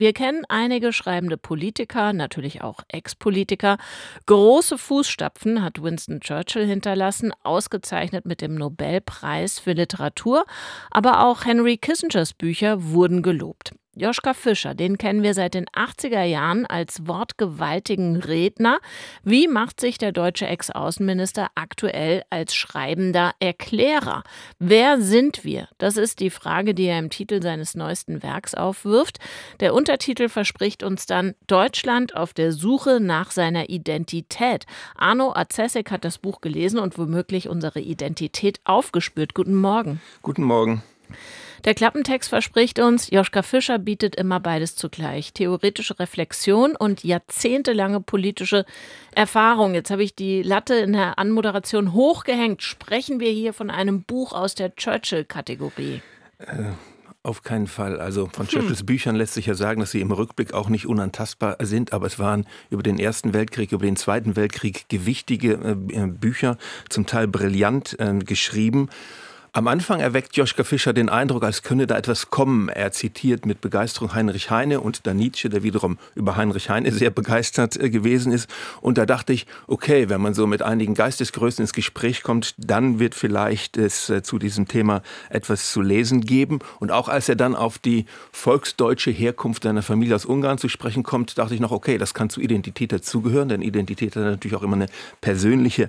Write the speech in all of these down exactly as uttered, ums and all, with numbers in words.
Wir kennen einige schreibende Politiker, natürlich auch Ex-Politiker. Große Fußstapfen hat Winston Churchill hinterlassen, ausgezeichnet mit dem Nobelpreis für Literatur. Aber auch Henry Kissingers Bücher wurden gelobt. Joschka Fischer, den kennen wir seit den achtziger Jahren als wortgewaltigen Redner. Wie macht sich der deutsche Ex-Außenminister aktuell als schreibender Erklärer? Wer sind wir? Das ist die Frage, die er im Titel seines neuesten Werks aufwirft. Der Untertitel verspricht uns dann Deutschland auf der Suche nach seiner Identität. Arno Arzessek hat das Buch gelesen und womöglich unsere Identität aufgespürt. Guten Morgen. Guten Morgen. Der Klappentext verspricht uns, Joschka Fischer bietet immer beides zugleich. Theoretische Reflexion und jahrzehntelange politische Erfahrung. Jetzt habe ich die Latte in der Anmoderation hochgehängt. Sprechen wir hier von einem Buch aus der Churchill-Kategorie? Äh, auf keinen Fall. Also von Churchills hm. Büchern lässt sich ja sagen, dass sie im Rückblick auch nicht unantastbar sind. Aber es waren über den Ersten Weltkrieg, über den Zweiten Weltkrieg gewichtige äh, Bücher, zum Teil brillant äh, geschrieben. Am Anfang erweckt Joschka Fischer den Eindruck, als könne da etwas kommen. Er zitiert mit Begeisterung Heinrich Heine und dann Nietzsche, der wiederum über Heinrich Heine sehr begeistert gewesen ist. Und da dachte ich, okay, wenn man so mit einigen Geistesgrößen ins Gespräch kommt, dann wird vielleicht es zu diesem Thema etwas zu lesen geben. Und auch als er dann auf die volksdeutsche Herkunft seiner Familie aus Ungarn zu sprechen kommt, dachte ich noch, okay, das kann zur Identität dazugehören, denn Identität hat natürlich auch immer eine persönliche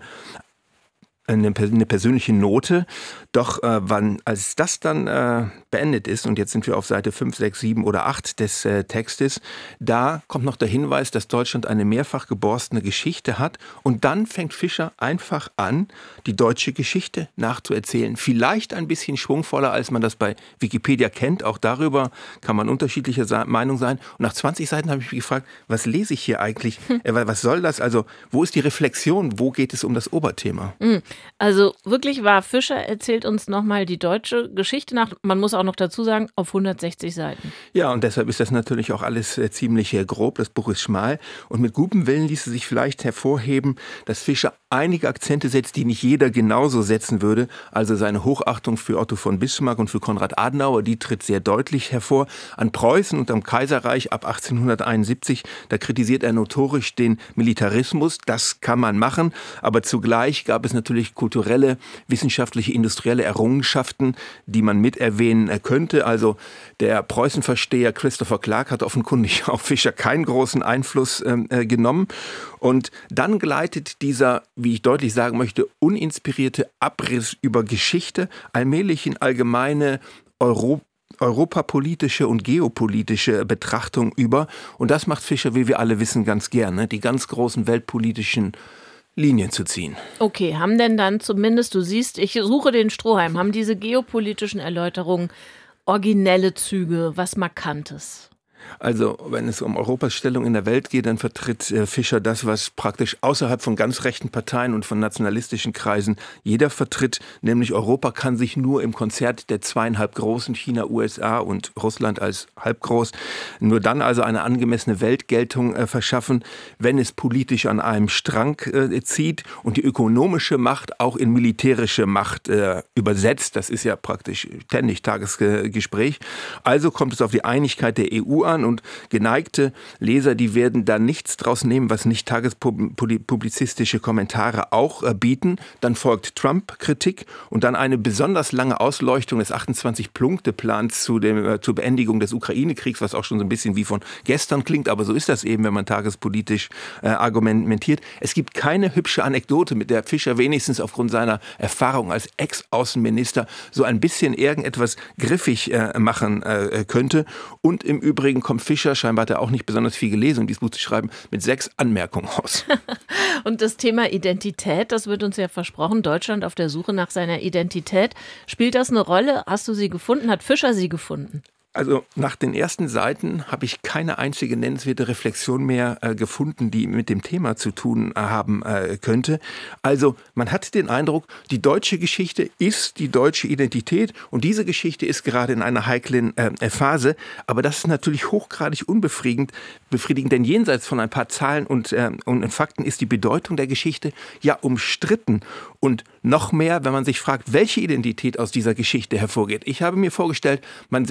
Eine, eine persönliche Note. Doch äh, wann, als das dann äh, beendet ist, und jetzt sind wir auf Seite fünf, sechs, sieben oder acht des äh, Textes, da kommt noch der Hinweis, dass Deutschland eine mehrfach geborstene Geschichte hat. Und dann fängt Fischer einfach an, die deutsche Geschichte nachzuerzählen. Vielleicht ein bisschen schwungvoller, als man das bei Wikipedia kennt. Auch darüber kann man unterschiedlicher Sa- Meinung sein. Und nach zwanzig Seiten habe ich mich gefragt, was lese ich hier eigentlich? Hm. Äh, was soll das? Also, wo ist die Reflexion? Wo geht es um das Oberthema? Hm. Also wirklich wahr, Fischer erzählt uns nochmal die deutsche Geschichte nach. Man muss auch noch dazu sagen, auf hundertsechzig Seiten. Ja, und deshalb ist das natürlich auch alles äh, ziemlich äh, grob. Das Buch ist schmal. Und mit gutem Willen ließe sich vielleicht hervorheben, dass Fischer einige Akzente setzt, die nicht jeder genauso setzen würde. Also seine Hochachtung für Otto von Bismarck und für Konrad Adenauer, die tritt sehr deutlich hervor. An Preußen und am Kaiserreich ab achtzehnhunderteinundsiebzig, da kritisiert er notorisch den Militarismus. Das kann man machen. Aber zugleich gab es natürlich kulturelle, wissenschaftliche, industrielle Errungenschaften, die man mit erwähnen könnte. Also der Preußenversteher Christopher Clark hat offenkundig auf Fischer keinen großen Einfluss äh, genommen. Und dann gleitet dieser, wie ich deutlich sagen möchte, uninspirierte Abriss über Geschichte allmählich in allgemeine Europa. europapolitische und geopolitische Betrachtung über. Und das macht Fischer, wie wir alle wissen, ganz gerne. Die ganz großen weltpolitischen Linien zu ziehen. Okay, haben denn dann zumindest, du siehst, ich suche den Strohhalm, haben diese geopolitischen Erläuterungen originelle Züge, was Markantes? Also, wenn es um Europas Stellung in der Welt geht, dann vertritt äh, Fischer das, was praktisch außerhalb von ganz rechten Parteien und von nationalistischen Kreisen jeder vertritt, nämlich Europa kann sich nur im Konzert der zweieinhalb Großen, China, U S A und Russland als halbgroß, nur dann also eine angemessene Weltgeltung äh, verschaffen, wenn es politisch an einem Strang äh, zieht und die ökonomische Macht auch in militärische Macht äh, übersetzt. Das ist ja praktisch ständig Tagesgespräch. Also kommt es auf die Einigkeit der E U an. Und geneigte Leser, die werden da nichts draus nehmen, was nicht tagespublizistische Kommentare auch äh, bieten. Dann folgt Trump-Kritik und dann eine besonders lange Ausleuchtung des achtundzwanzig-Punkte-Plans zu dem, äh, zur Beendigung des Ukraine-Kriegs, was auch schon so ein bisschen wie von gestern klingt. Aber so ist das eben, wenn man tagespolitisch äh, argumentiert. Es gibt keine hübsche Anekdote, mit der Fischer wenigstens aufgrund seiner Erfahrung als Ex-Außenminister so ein bisschen irgendetwas griffig äh, machen äh, könnte. Und im Übrigen kommt Fischer, scheinbar hat er auch nicht besonders viel gelesen, um dieses Buch zu schreiben, mit sechs Anmerkungen aus. Und das Thema Identität, das wird uns ja versprochen, Deutschland auf der Suche nach seiner Identität. Spielt das eine Rolle? Hast du sie gefunden? Hat Fischer sie gefunden? Also nach den ersten Seiten habe ich keine einzige nennenswerte Reflexion mehr äh, gefunden, die mit dem Thema zu tun äh, haben äh, könnte. Also man hat den Eindruck, die deutsche Geschichte ist die deutsche Identität und diese Geschichte ist gerade in einer heiklen äh, Phase. Aber das ist natürlich hochgradig unbefriedigend, befriedigend, denn jenseits von ein paar Zahlen und, äh, und Fakten ist die Bedeutung der Geschichte ja umstritten. Und noch mehr, wenn man sich fragt, welche Identität aus dieser Geschichte hervorgeht. Ich habe mir vorgestellt, man setzt zu diesem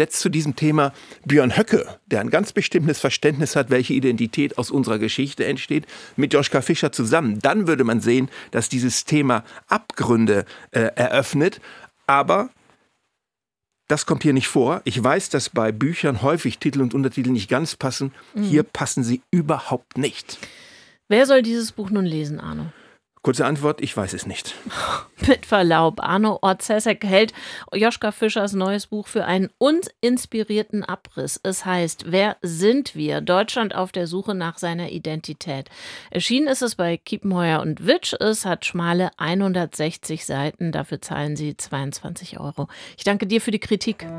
großen Thema Björn Höcke, der ein ganz bestimmtes Verständnis hat, welche Identität aus unserer Geschichte entsteht, mit Joschka Fischer zusammen. Dann würde man sehen, dass dieses Thema Abgründe äh, eröffnet. Aber das kommt hier nicht vor. Ich weiß, dass bei Büchern häufig Titel und Untertitel nicht ganz passen. Mhm. Hier passen sie überhaupt nicht. Wer soll dieses Buch nun lesen, Arno? Kurze Antwort, ich weiß es nicht. Mit Verlaub, Arno Orzesek hält Joschka Fischers neues Buch für einen uninspirierten Abriss. Es heißt, wer sind wir? Deutschland auf der Suche nach seiner Identität. Erschienen ist es bei Kiepenheuer und Witsch. Es hat schmale hundertsechzig Seiten. Dafür zahlen Sie zweiundzwanzig Euro. Ich danke dir für die Kritik.